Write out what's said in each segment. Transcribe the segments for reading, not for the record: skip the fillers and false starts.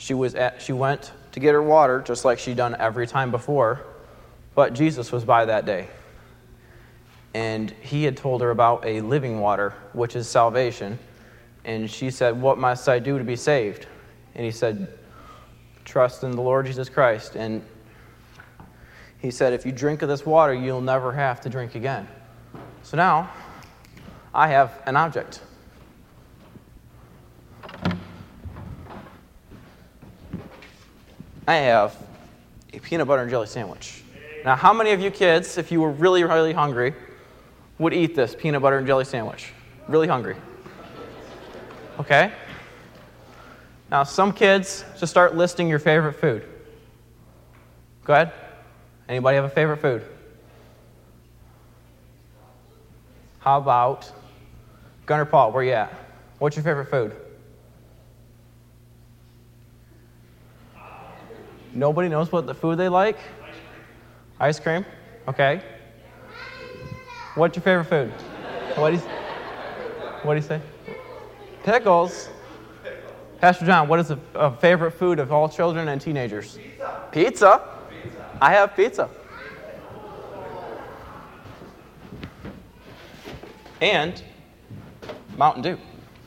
She went to get her water, just like she'd done every time before, but Jesus was by that day. And he had told her about a living water, which is salvation. And she said, "What must I do to be saved?" And he said, "Trust in the Lord Jesus Christ." And he said, "If you drink of this water, you'll never have to drink again." So now, I have an object. I have a peanut butter and jelly sandwich. Now, how many of you kids, if you were really, really hungry, would eat this peanut butter and jelly sandwich? Really hungry. Okay? Now, some kids, just start listing your favorite food. Go ahead. Anybody have a favorite food? How about Gunnar Paul, where you at? What's your favorite food? Nobody knows what the food they like? Ice cream? Okay. What's your favorite food? What do you say? Pickles. Pastor John, what is a favorite food of all children and teenagers? Pizza. I have pizza. And Mountain Dew.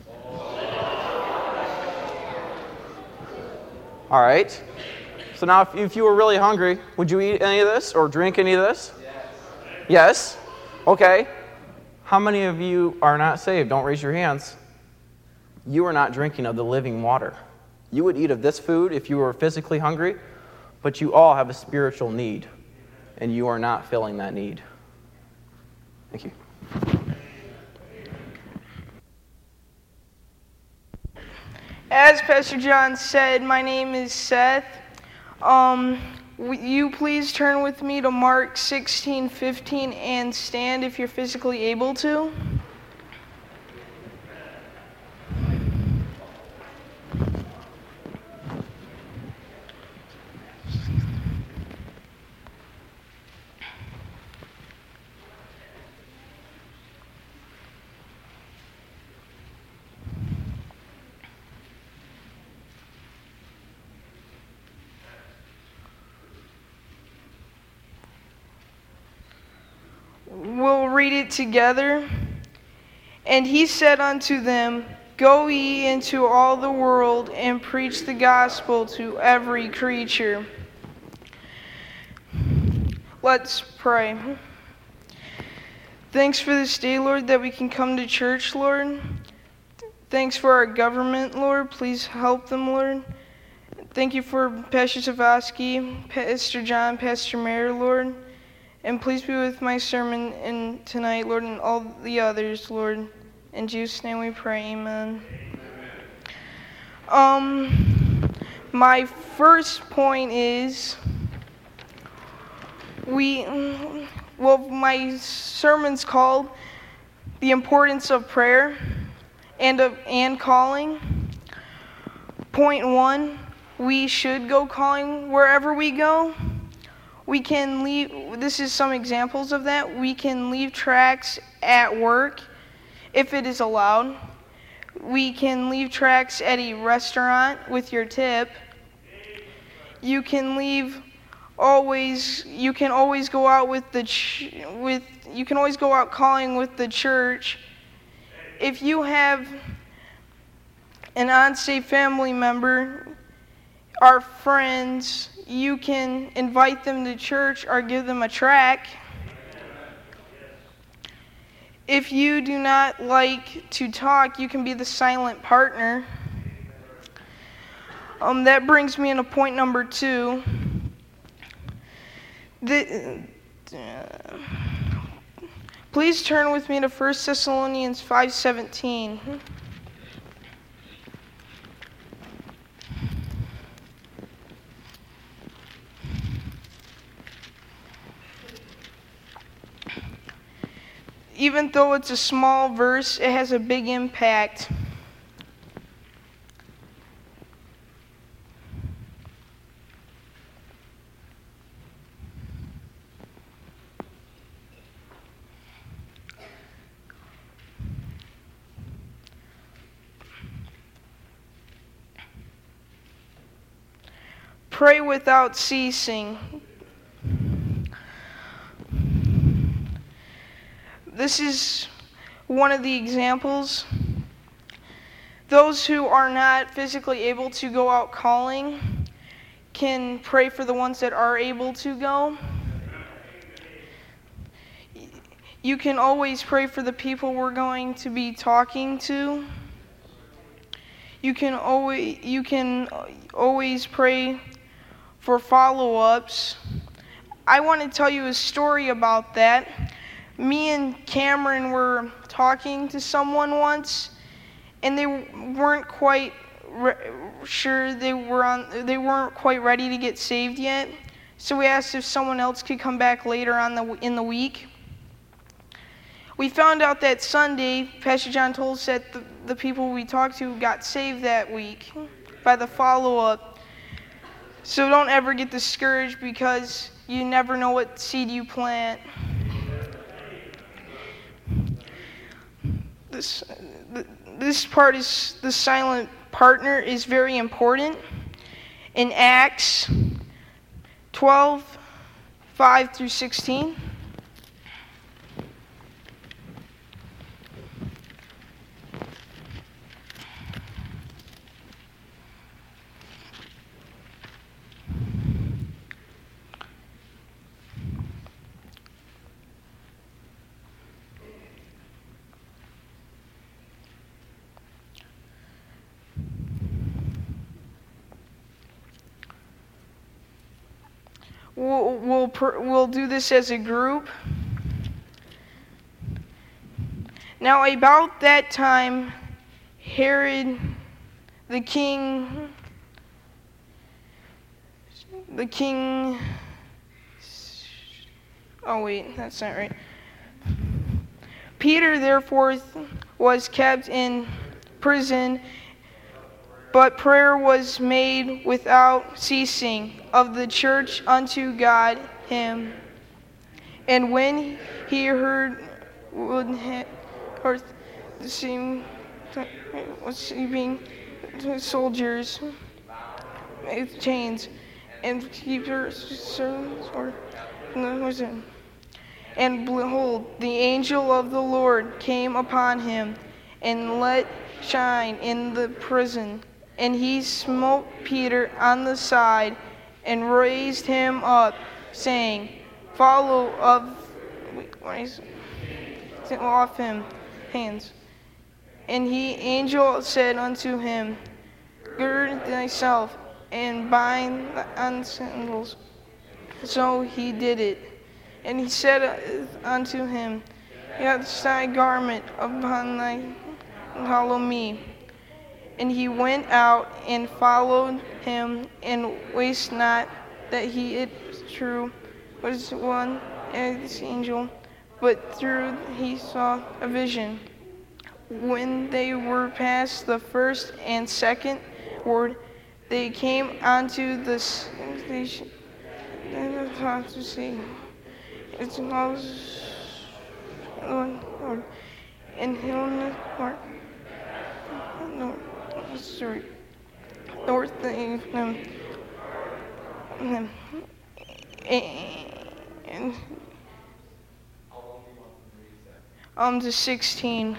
All right. So now if you were really hungry, would you eat any of this or drink any of this? Yes? Okay. How many of you are not saved? Don't raise your hands. You are not drinking of the living water. You would eat of this food if you were physically hungry, but you all have a spiritual need, and you are not filling that need. Thank you. As Pastor John said, my name is Seth. You please turn with me to Mark 16:15 and stand if you're physically able to. We'll read it together. And he said unto them, Go ye into all the world and preach the gospel to every creature. Let's pray. Thanks for this day, Lord, that we can come to church, Lord. Thanks for our government, Lord. Please help them, Lord. Thank you for Pastor Savosky, Pastor John, Pastor Mayer, Lord. And please be with my sermon tonight, Lord, and all the others, Lord. In Jesus' name we pray, amen. My first point is, my sermon's called The Importance of Prayer and Calling. Point 1, we should go calling wherever we go. We can leave, this is some examples of that. We can leave tracts at work if it is allowed. We can leave tracts at a restaurant with your tip. You can always go out you can always go out calling with the church. If you have an unsafe family member, our friends, you can invite them to church or give them a tract. If you do not like to talk, you can be the silent partner. That brings me into point number 2. Please turn with me to 1 Thessalonians 5:17. Even though it's a small verse, it has a big impact. Pray without ceasing. This is one of the examples. Those who are not physically able to go out calling can pray for the ones that are able to go. You can always pray for the people we're going to be talking to. You can always pray for follow-ups. I want to tell you a story about that. Me and Cameron were talking to someone once, and they weren't quite sure they weren't quite ready to get saved yet. So we asked if someone else could come back later in the week. We found out that Sunday, Pastor John told us that the people we talked to got saved that week by the follow-up. So don't ever get discouraged, because you never know what seed you plant. This part is the silent partner is very important. In Acts 12:5-16. We'll do this as a group. Now about that time, Herod, the king, oh wait, that's not right. Peter therefore was kept in prison, but prayer was made without ceasing of the church unto God him. And when he heard the same sleeping soldiers with chains and keepers or and behold, the angel of the Lord came upon him and let shine in the prison. And he smote Peter on the side and raised him up, saying, "Follow off him hands." And the angel said unto him, "Gird thyself and bind on sandals." So he did it. And he said unto him, "Cast thy garment upon thy, and follow me." And he went out and followed him, and wist not that it was one as angel, but through he saw a vision. When they were past the first and second ward, they came unto the station. And to see it's all and he'll north and to 16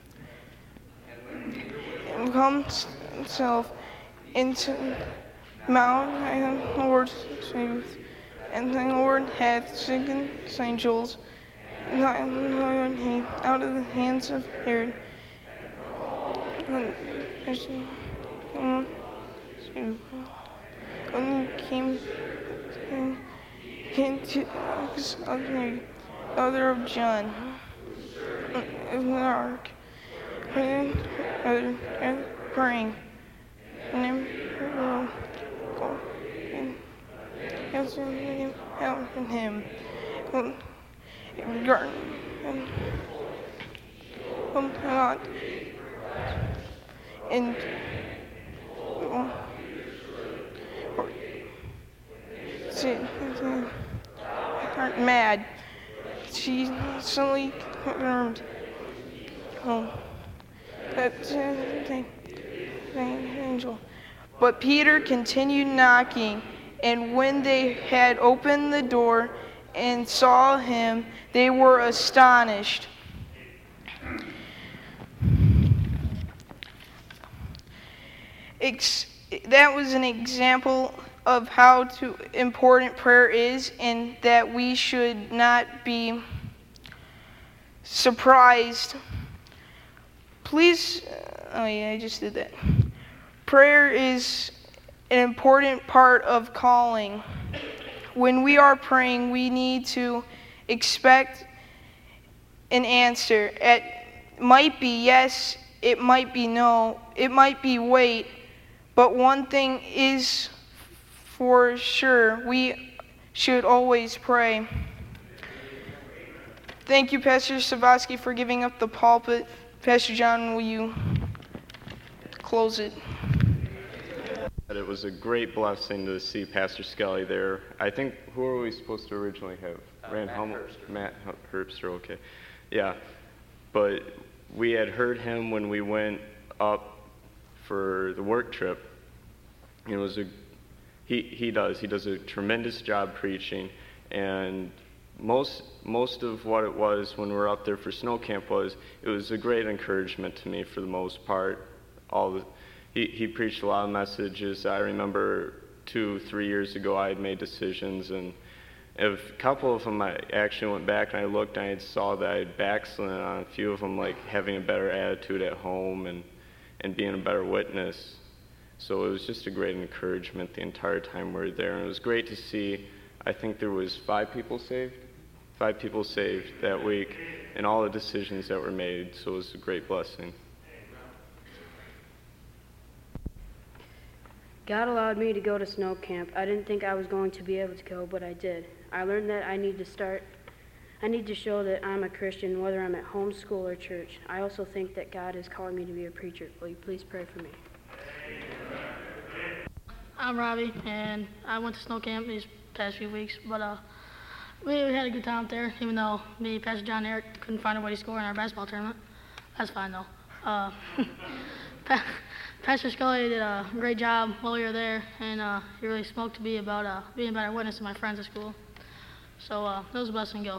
and comes himself into Mount and Lord's truth, and the Lord hath taken his angels and out of the hands of Herod. When he came to the other of John in the ark, praying, and answering him, and aren't mad. She suddenly confirmed. That's the angel. But Peter continued knocking, And when they had opened the door and saw him, they were astonished. That was an example of how important prayer is, and that we should not be surprised. Please, I just did that. Prayer is an important part of calling. When we are praying, we need to expect an answer. It might be yes, it might be no, it might be wait, but one thing is for sure, we should always pray. Thank you, Pastor Savosky, for giving up the pulpit. Pastor John, will you close it? It was a great blessing to see Pastor Skelly there. I think, who were we supposed to originally have? Matt Herbster, okay. Yeah, but we had heard him when we went up for the work trip. It was he does a tremendous job preaching, and most of what it was when we were up there for snow camp was a great encouragement to me for the most part. He preached a lot of messages. I remember 2-3 years ago I had made decisions, and a couple of them I actually went back and I looked and I saw that I had backslidden on a few of them, like having a better attitude at home and being a better witness. So it was just a great encouragement the entire time we were there, and it was great to see. I think there was 5 people saved that week, and all the decisions that were made, so it was a great blessing. God allowed me to go to snow camp. I didn't think I was going to be able to go, but I did. I learned that I need to show that I'm a Christian, whether I'm at home, school, or church. I also think that God is calling me to be a preacher. Will you please pray for me? I'm Robbie, and I went to snow camp these past few weeks, but we had a good time up there, even though me, Pastor John, and Eric couldn't find a way to score in our basketball tournament. That's fine, though. Pastor Scully did a great job while we were there, and he really spoke to me about being a better witness to my friends at school. So it was a blessing to go.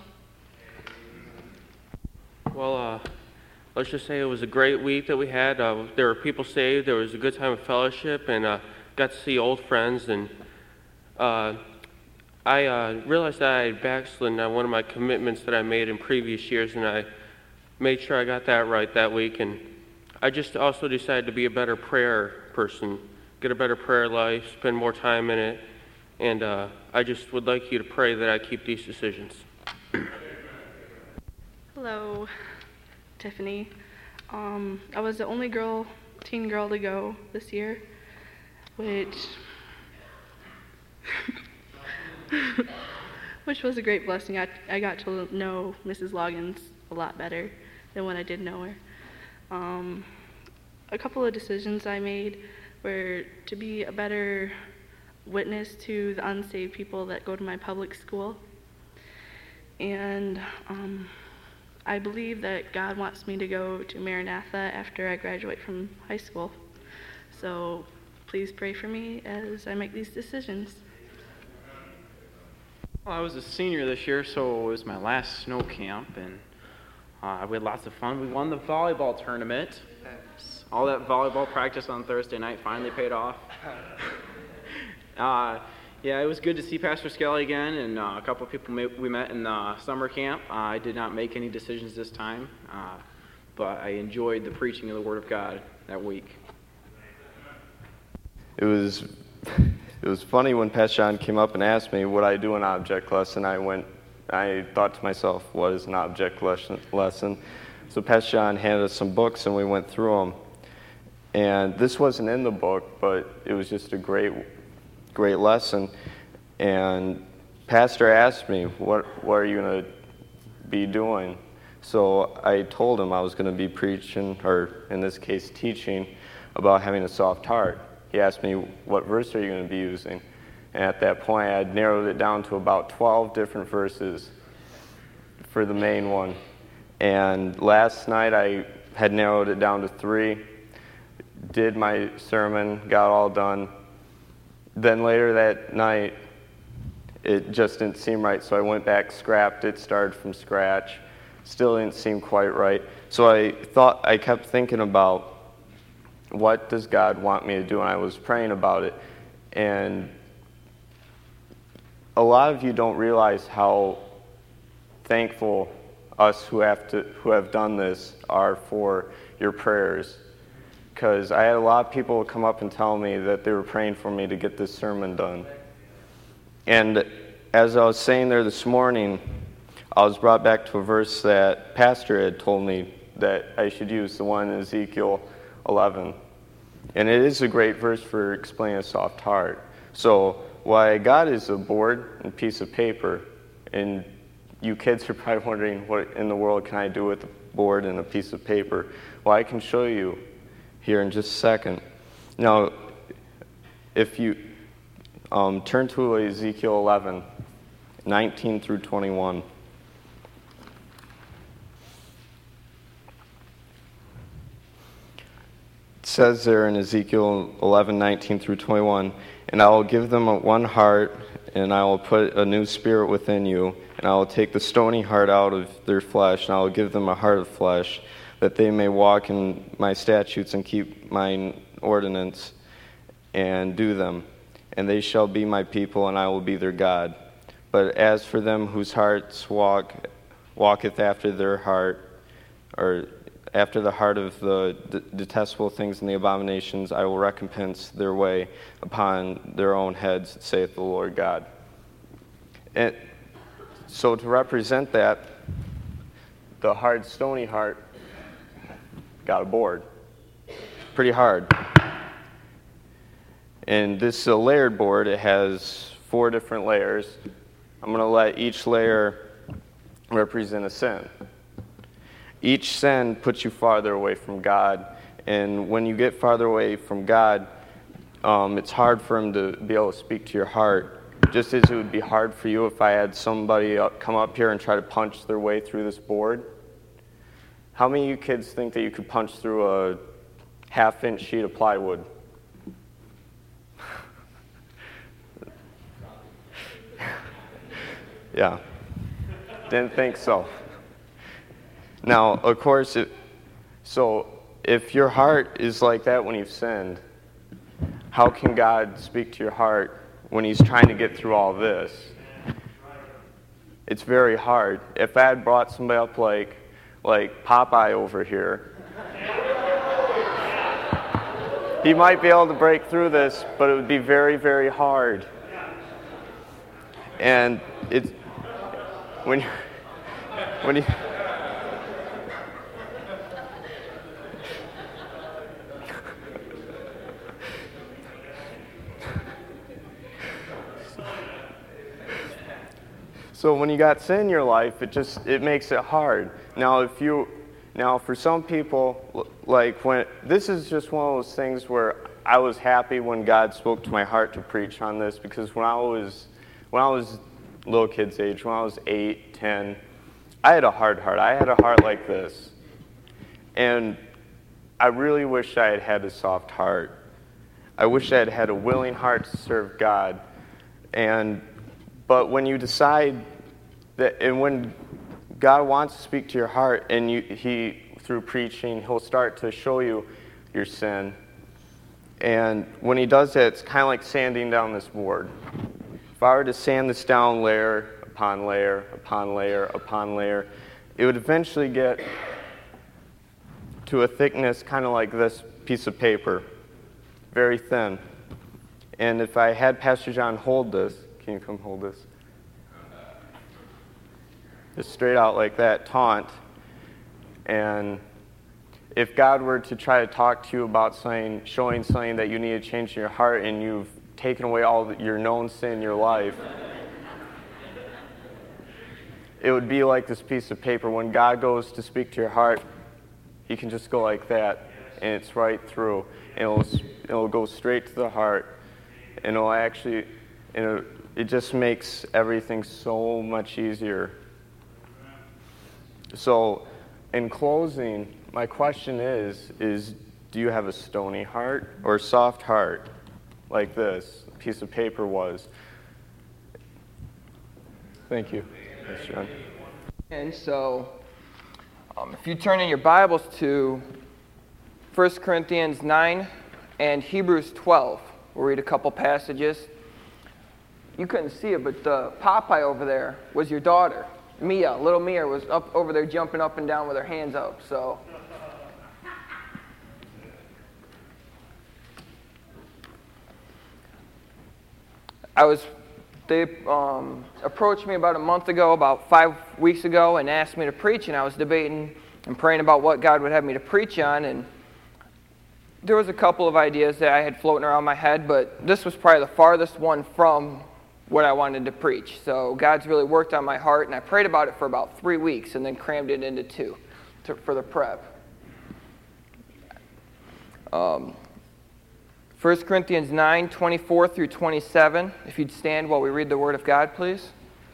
Well, let's just say it was a great week that we had. There were people saved. There was a good time of fellowship, and got to see old friends. And I realized that I had backslidden on one of my commitments that I made in previous years, and I made sure I got that right that week. And I just also decided to be a better prayer person, get a better prayer life, spend more time in it, and I just would like you to pray that I keep these decisions. Hello, Tiffany. I was the only teen girl to go this year, which was a great blessing. I got to know Mrs. Loggins a lot better than when I did know her. A couple of decisions I made were to be a better witness to the unsaved people that go to my public school. And I believe that God wants me to go to Maranatha after I graduate from high school. So please pray for me as I make these decisions. Well, I was a senior this year, so it was my last snow camp, and we had lots of fun. We won the volleyball tournament. All that volleyball practice on Thursday night finally paid off. Yeah, it was good to see Pastor Skelly again, and a couple of people we met in the summer camp. I did not make any decisions this time, but I enjoyed the preaching of the Word of God that week. It was funny when Pastor John came up and asked me what I do in object lesson. I thought to myself, what is an object lesson? So Pastor John handed us some books, and we went through them. And this wasn't in the book, but it was just a great lesson. And Pastor asked me, what are you going to be doing? So I told him I was going to be preaching, or in this case, teaching about having a soft heart. He asked me, what verse are you going to be using? And at that point, I had narrowed it down to about 12 different verses for the main one. And last night, I had narrowed it down to 3, did my sermon, got all done, then later that night, it just didn't seem right, so I went back, scrapped it, started from scratch. Still didn't seem quite right. So I kept thinking about, what does God want me to do? And I was praying about it. And a lot of you don't realize how thankful us who have done this are for your prayers. Because I had a lot of people come up and tell me that they were praying for me to get this sermon done. And as I was saying there this morning, I was brought back to a verse that Pastor had told me that I should use, the one in Ezekiel 11. And it is a great verse for explaining a soft heart. So what I got is a board and piece of paper. And you kids are probably wondering, what in the world can I do with a board and a piece of paper? Well, I can show you here in just a second. Now, if you turn to Ezekiel 11, 19 through 21. It says there in Ezekiel 11, 19 through 21, "And I will give them one heart, and I will put a new spirit within you, and I will take the stony heart out of their flesh, and I will give them a heart of flesh, that they may walk in my statutes and keep mine ordinance and do them. And they shall be my people, and I will be their God. But as for them whose hearts walketh after their heart, or after the heart of the detestable things and the abominations, I will recompense their way upon their own heads, saith the Lord God." And so to represent that, the hard, stony heart got a board. Pretty hard. And this is a layered board. It has 4 different layers. I'm going to let each layer represent a sin. Each sin puts you farther away from God. And when you get farther away from God, it's hard for Him to be able to speak to your heart. Just as it would be hard for you if I had somebody come up here and try to punch their way through this board. How many of you kids think that you could punch through a half-inch sheet of plywood? Yeah, didn't think so. Now, of course, if your heart is like that when you've sinned, how can God speak to your heart when He's trying to get through all this? It's very hard. If I had brought somebody up like Popeye over here, he might be able to break through this, but it would be very, very hard. And it's when you so when you got sin in your life, it makes it hard. Now for some people, this is just one of those things where I was happy when God spoke to my heart to preach on this, because when I was little kid's age, when I was 8, 10, I had a hard heart. I had a heart like this. And I really wish I had had a soft heart. I wish I had had a willing heart to serve God. But when you decide that, and when God wants to speak to your heart, and He, through preaching, He'll start to show you your sin. And when He does that, it's kind of like sanding down this board. If I were to sand this down layer upon layer upon layer upon layer, it would eventually get to a thickness kind of like this piece of paper, very thin. And if I had Pastor John hold this, can you come hold this? Just straight out like that, taunt. And if God were to try to talk to you about showing something that you need to change in your heart, and you've taken away all your known sin in your life, it would be like this piece of paper. When God goes to speak to your heart, He can just go like that, and it's right through. And it'll go straight to the heart, and it just makes everything so much easier. So, in closing, my question is do you have a stony heart or a soft heart? like this piece of paper was. Thank you. Thanks, John. And so, if you turn in your Bibles to 1 Corinthians 9 and Hebrews 12, we'll read a couple passages. You couldn't see it, but the Popeye over there was your daughter. Mia, little Mia, was up over there jumping up and down with her hands up. So, they approached me about a month ago, about 5 weeks ago, and asked me to preach, and I was debating and praying about what God would have me to preach on, and there was a couple of ideas that I had floating around my head, but this was probably the farthest one from what I wanted to preach. So God's really worked on my heart, and I prayed about it for about 3 weeks and then crammed it into 2 for the prep. 1 Corinthians 9, 24 through 27. If you'd stand while we read the Word of God, please.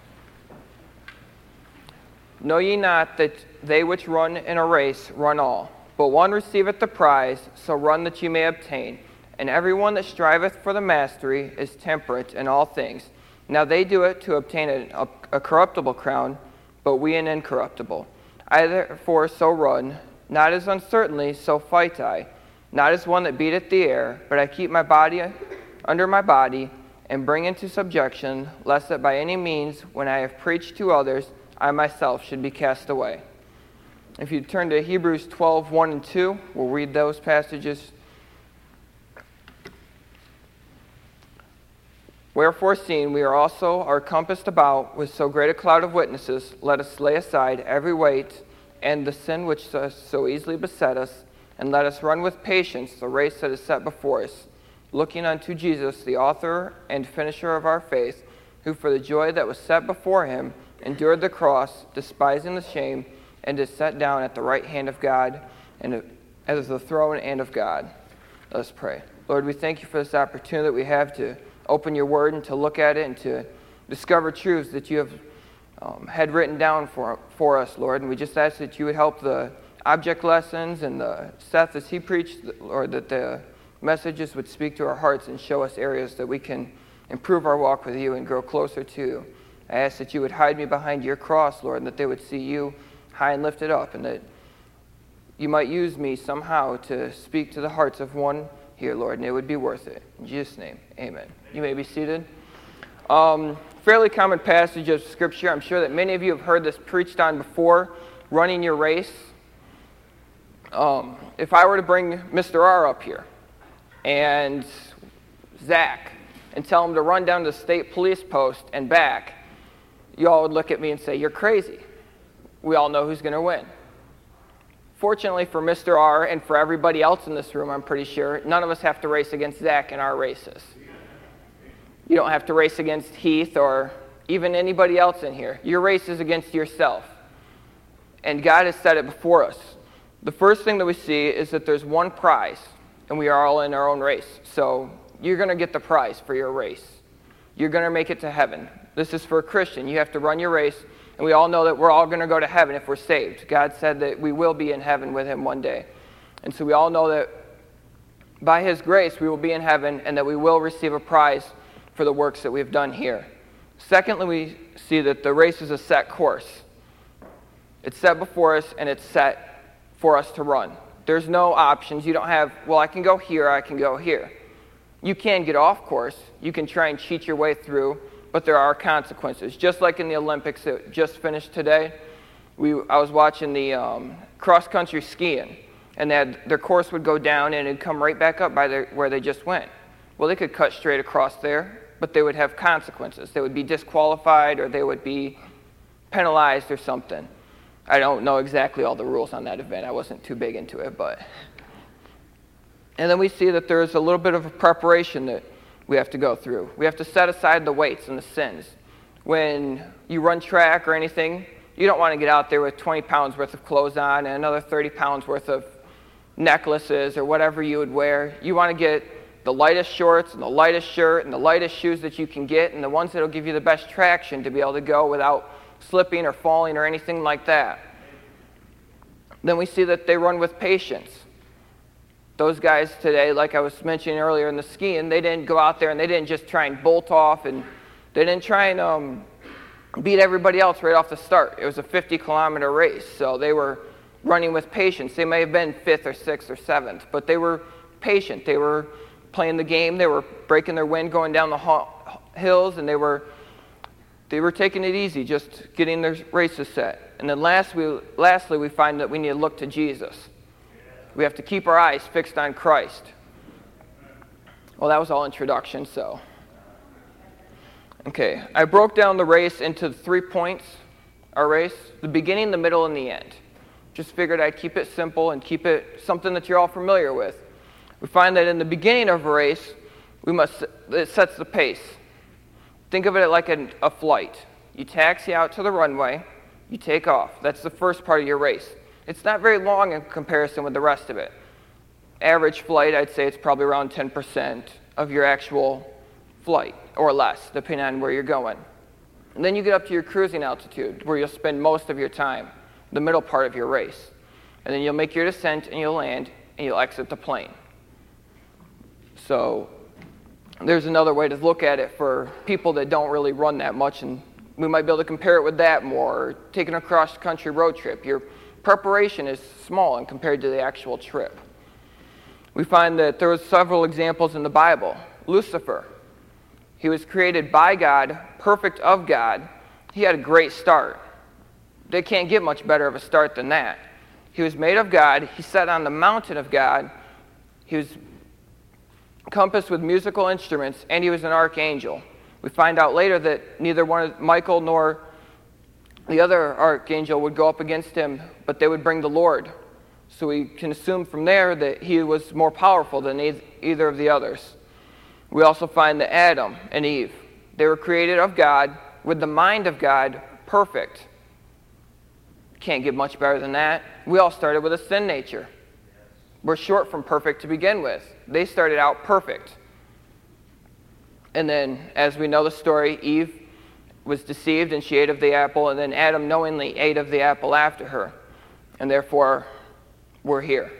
Know ye not that they which run in a race run all, but one receiveth the prize, so run that ye may obtain. And every one that striveth for the mastery is temperate in all things. Now they do it to obtain a corruptible crown, but we an incorruptible. I therefore so run, not as uncertainly, so fight I. Not as one that beateth the air, but I keep my body under my body, and bring into subjection, lest that by any means, when I have preached to others, I myself should be cast away. If you turn to Hebrews 12, 1 and 2, we'll read those passages. Wherefore, seeing we are compassed about with so great a cloud of witnesses, let us lay aside every weight and the sin which so easily beset us, and let us run with patience the race that is set before us, looking unto Jesus, the author and finisher of our faith, who for the joy that was set before him endured the cross, despising the shame, and is set down at the right hand of God, and as the throne and of God. Let us pray. Lord, we thank you for this opportunity that we have to open your word and to look at it and to discover truths that you have had written down for us, Lord. And we just ask that you would help the object lessons and the Seth as he preached, Lord, that the messages would speak to our hearts and show us areas that we can improve our walk with you and grow closer to you. I ask that you would hide me behind your cross, Lord, and that they would see you high and lifted up, and that you might use me somehow to speak to the hearts of one here, Lord, and it would be worth it. In Jesus' name, amen. You may be seated. Fairly common passage of Scripture. I'm sure that many of you have heard this preached on before, running your race. If I were to bring Mr. R up here and Zach and tell him to run down to the state police post and back, you all would look at me and say, you're crazy. We all know who's going to win. Fortunately for Mr. R and for everybody else in this room, I'm pretty sure, none of us have to race against Zach in our races. You don't have to race against Heath or even anybody else in here. Your race is against yourself. And God has set it before us. The first thing that we see is that there's one prize, and we are all in our own race. So you're going to get the prize for your race. You're going to make it to heaven. This is for a Christian. You have to run your race, and we all know that we're all going to go to heaven if we're saved. God said that we will be in heaven with him one day. And so we all know that by his grace we will be in heaven and that we will receive a prize for the works that we've done here. Secondly, we see that the race is a set course. It's set before us, and it's set for us to run. There's no options. You don't have, well, I can go here, I can go here. You can get off course. You can try and cheat your way through, but there are consequences. Just like in the Olympics that just finished today, I was watching the cross-country skiing, and their course would go down and it'd come right back up by where they just went. Well, they could cut straight across there, but they would have consequences. They would be disqualified or they would be penalized or something. I don't know exactly all the rules on that event. I wasn't too big into it, but... And then we see that there's a little bit of a preparation that we have to go through. We have to set aside the weights and the sins. When you run track or anything, you don't want to get out there with 20 pounds worth of clothes on and another 30 pounds worth of necklaces or whatever you would wear. You want to get the lightest shorts and the lightest shirt and the lightest shoes that you can get and the ones that will give you the best traction to be able to go without slipping or falling or anything like that. Then we see that they run with patience. Those guys today, like I was mentioning earlier in the skiing, they didn't go out there and they didn't just try and bolt off, and they didn't try and beat everybody else right off the start. It was a 50-kilometer race, so they were running with patience. They may have been 5th or 6th or 7th, but they were patient. They were playing the game. They were breaking their wind going down the hills, and they were taking it easy, just getting their races set. And then lastly, we find that we need to look to Jesus. We have to keep our eyes fixed on Christ. Well, that was all introduction, so. Okay, I broke down the race into 3 points, our race, the beginning, the middle, and the end. Just figured I'd keep it simple and keep it something that you're all familiar with. We find that in the beginning of a race, it sets the pace. Think of it like a flight. You taxi out to the runway, you take off. That's the first part of your race. It's not very long in comparison with the rest of it. Average flight, I'd say it's probably around 10% of your actual flight, or less, depending on where you're going. And then you get up to your cruising altitude, where you'll spend most of your time, the middle part of your race. And then you'll make your descent, and you'll land, and you'll exit the plane. So there's another way to look at it for people that don't really run that much, and we might be able to compare it with that more, or taking a cross-country road trip. Your preparation is small and compared to the actual trip. We find that there were several examples in the Bible. Lucifer, he was created by God, perfect of God. He had a great start. They can't get much better of a start than that. He was made of God. He sat on the mountain of God. He was encompassed with musical instruments, and he was an archangel. We find out later that neither one of Michael nor the other archangel would go up against him, but they would bring the Lord. So we can assume from there that he was more powerful than either of the others. We also find that Adam and Eve, they were created of God, with the mind of God, perfect. Can't get much better than that. We all started with a sin nature. We're short from perfect to begin with. They started out perfect. And then, as we know the story, Eve was deceived and she ate of the apple, and then Adam knowingly ate of the apple after her. And therefore, we're here.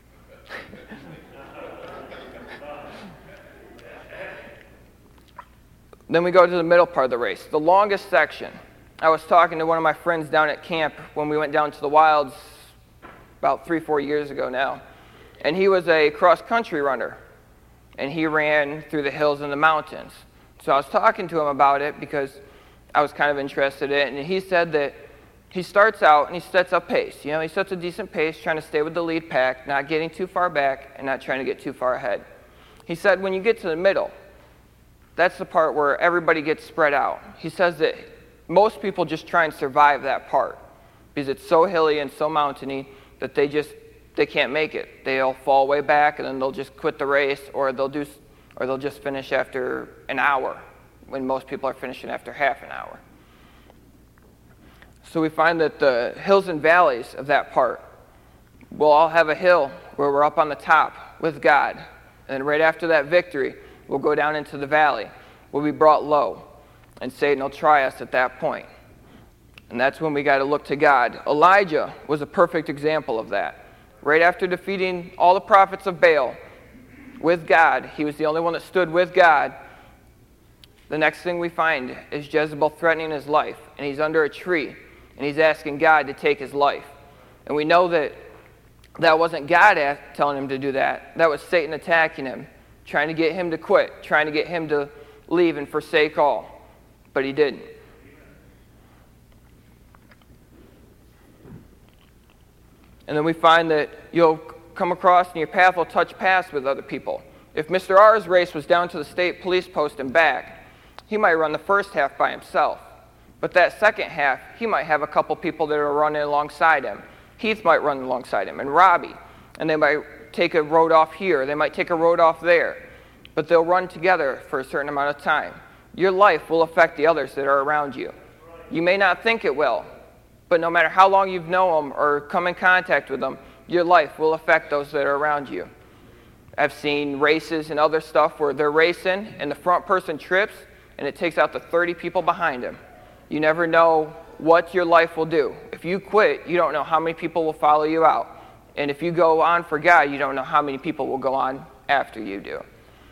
Then we go to the middle part of the race, the longest section. I was talking to one of my friends down at camp when we went down to the wilds about 3-4 years ago now. And he was a cross-country runner. And he ran through the hills and the mountains. So I was talking to him about it because I was kind of interested in it. And he said that he starts out and he sets a pace. You know, he sets a decent pace, trying to stay with the lead pack, not getting too far back and not trying to get too far ahead. He said when you get to the middle, that's the part where everybody gets spread out. He says that most people just try and survive that part because it's so hilly and so mountainy that they can't make it. They'll fall way back and then they'll just quit the race, or they'll just finish after an hour when most people are finishing after half an hour. So we find that the hills and valleys of that part, we'll all have a hill where we're up on the top with God. And then right after that victory, we'll go down into the valley. We'll be brought low, and Satan will try us at that point. And that's when we got to look to God. Elijah was a perfect example of that. Right after defeating all the prophets of Baal with God, he was the only one that stood with God. The next thing we find is Jezebel threatening his life, and he's under a tree, and he's asking God to take his life. And we know that wasn't God telling him to do that. That was Satan attacking him, trying to get him to quit, trying to get him to leave and forsake all. But he didn't. And then we find that you'll come across and your path will touch paths with other people. If Mr. R's race was down to the state police post and back, he might run the first half by himself. But that second half, he might have a couple people that are running alongside him. Heath might run alongside him, and Robbie. And they might take a road off here. They might take a road off there. But they'll run together for a certain amount of time. Your life will affect the others that are around you. You may not think it will, but no matter how long you've known them or come in contact with them, your life will affect those that are around you. I've seen races and other stuff where they're racing and the front person trips and it takes out the 30 people behind him. You never know what your life will do. If you quit, you don't know how many people will follow you out. And if you go on for God, you don't know how many people will go on after you do.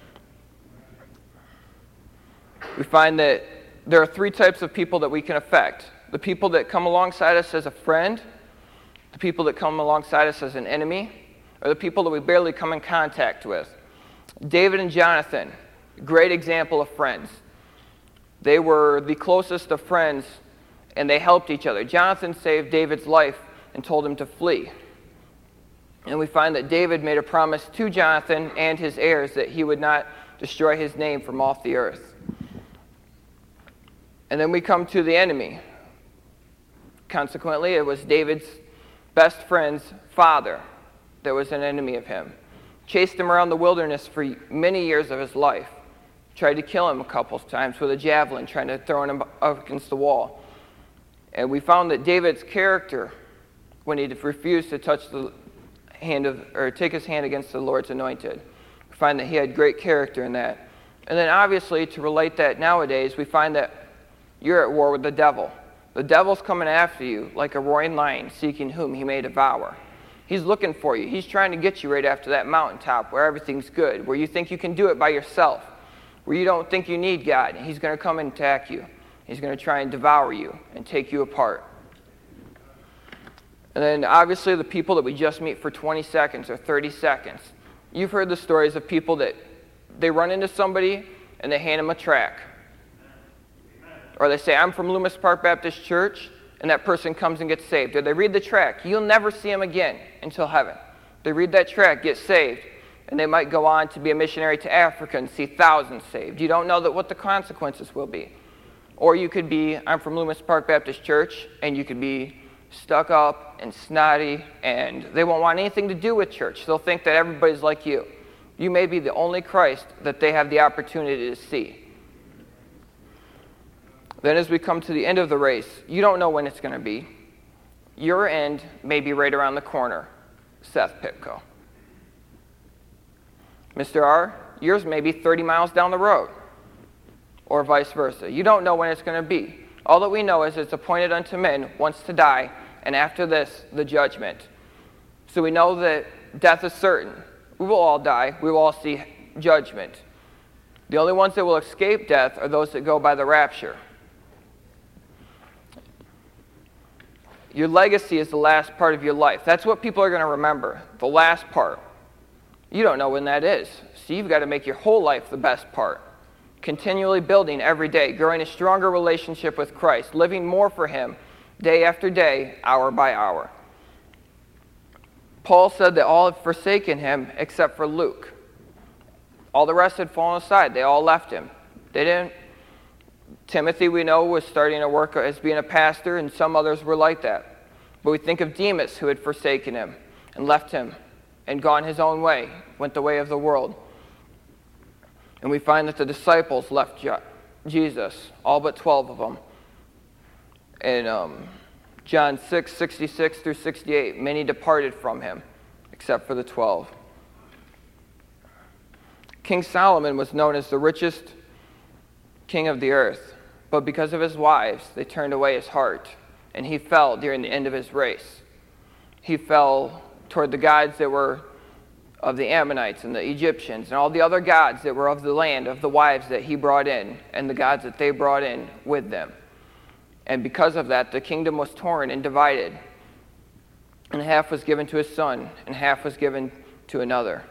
We find that there are 3 types of people that we can affect. The people that come alongside us as a friend, the people that come alongside us as an enemy, or the people that we barely come in contact with. David and Jonathan, great example of friends. They were the closest of friends, and they helped each other. Jonathan saved David's life and told him to flee. And we find that David made a promise to Jonathan and his heirs that he would not destroy his name from off the earth. And then we come to the enemy. Consequently, it was David's best friend's father that was an enemy of him. Chased him around the wilderness for many years of his life. Tried to kill him a couple of times with a javelin, trying to throw him up against the wall. And we found that David's character, when he refused to touch the hand of, or take his hand against the Lord's anointed, we find that he had great character in that. And then obviously, to relate that nowadays, we find that you're at war with the devil. The devil's coming after you like a roaring lion, seeking whom he may devour. He's looking for you. He's trying to get you right after that mountaintop where everything's good, where you think you can do it by yourself, where you don't think you need God. He's going to come and attack you. He's going to try and devour you and take you apart. And then obviously the people that we just meet for 20 seconds or 30 seconds. You've heard the stories of people that they run into somebody and they hand them a tract. Or they say, I'm from Loomis Park Baptist Church, and that person comes and gets saved. Or they read the tract. You'll never see them again until heaven. They read that tract, get saved, and they might go on to be a missionary to Africa and see thousands saved. You don't know what the consequences will be. Or you could be, I'm from Loomis Park Baptist Church, and you could be stuck up and snotty, and they won't want anything to do with church. They'll think that everybody's like you. You may be the only Christ that they have the opportunity to see. Then as we come to the end of the race, you don't know when it's going to be. Your end may be right around the corner, Seth Pipko. Mr. R, yours may be 30 miles down the road, or vice versa. You don't know when it's going to be. All that we know is it's appointed unto men once to die, and after this, the judgment. So we know that death is certain. We will all die. We will all see judgment. The only ones that will escape death are those that go by the rapture. Your legacy is the last part of your life. That's what people are going to remember, the last part. You don't know when that is. So you've got to make your whole life the best part. Continually building every day, growing a stronger relationship with Christ, living more for Him day after day, hour by hour. Paul said that all had forsaken him except for Luke. All the rest had fallen aside. They all left him. They didn't. Timothy, we know, was starting to work as being a pastor, and some others were like that. But we think of Demas, who had forsaken him and left him and gone his own way, went the way of the world. And we find that the disciples left Jesus, all but 12 of them. In John 6, 66 through 68, many departed from him, except for the 12. King Solomon was known as the richest king of the earth, but because of his wives, they turned away his heart, and he fell during the end of his race. He fell toward the gods that were of the Ammonites and the Egyptians and all the other gods that were of the land, of the wives that he brought in, and the gods that they brought in with them. And because of that, the kingdom was torn and divided, and half was given to his son, and half was given to another.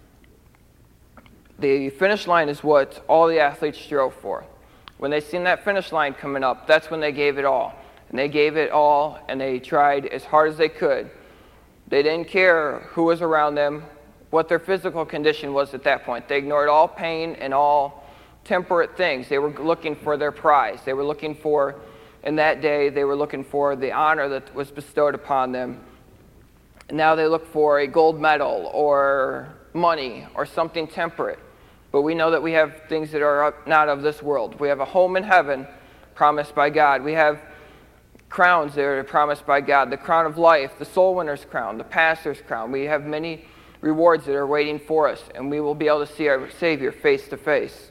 The finish line is what all the athletes strove for. When they seen that finish line coming up, that's when they gave it all. And they gave it all, and they tried as hard as they could. They didn't care who was around them, what their physical condition was at that point. They ignored all pain and all temperate things. They were looking for their prize. They were looking for, in that day, they were looking for the honor that was bestowed upon them. And now they look for a gold medal or money or something temperate. But we know that we have things that are not of this world. We have a home in heaven promised by God. We have crowns that are promised by God. The crown of life, the soul winner's crown, the pastor's crown. We have many rewards that are waiting for us, and we will be able to see our Savior face to face.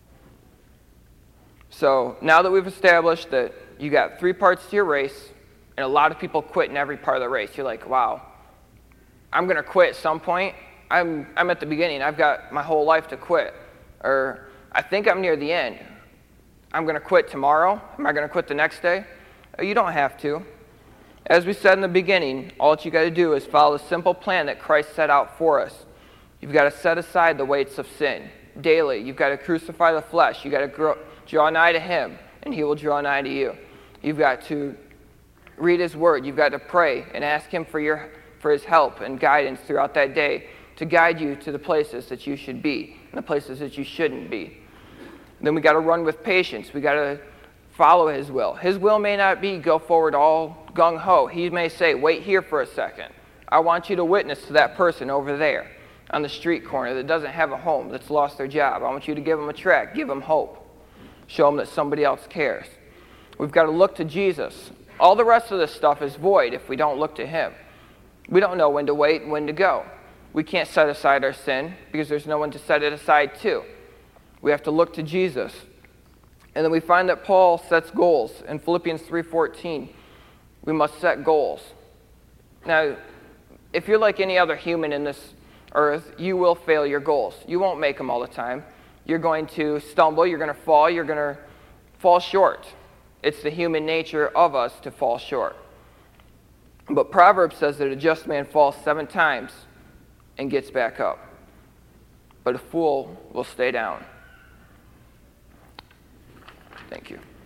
So now that we've established that you got 3 parts to your race, And a lot of people quit in every part of the race. You're like, wow, I'm going to quit at some point. I'm at the beginning. I've got my whole life to quit. Or I think I'm near the end. I'm going to quit tomorrow. Am I going to quit the next day? You don't have to. As we said in the beginning, all that you got to do is follow the simple plan that Christ set out for us. You've got to set aside the weights of sin daily. You've got to crucify the flesh. You've got to draw nigh to him, and he will draw nigh to you. You've got to read his word. You've got to pray and ask him for his help and guidance throughout that day to guide you to the places that you should be and the places that you shouldn't be. Then we got to run with patience. We got to follow his will. His will may not be go forward all gung-ho. He may say, wait here for a second. I want you to witness to that person over there on the street corner that doesn't have a home, that's lost their job. I want you to give them a tract, give them hope. Show them that somebody else cares. We've got to look to Jesus. All the rest of this stuff is void if we don't look to him. We don't know when to wait and when to go. We can't set aside our sin because there's no one to set it aside to. We have to look to Jesus. And then we find that Paul sets goals. In Philippians 3:14, we must set goals. Now, if you're like any other human in this earth, you will fail your goals. You won't make them all the time. You're going to stumble, you're going to fall short. It's the human nature of us to fall short. But Proverbs says that a just man falls 7 times and gets back up. But a fool will stay down. Thank you.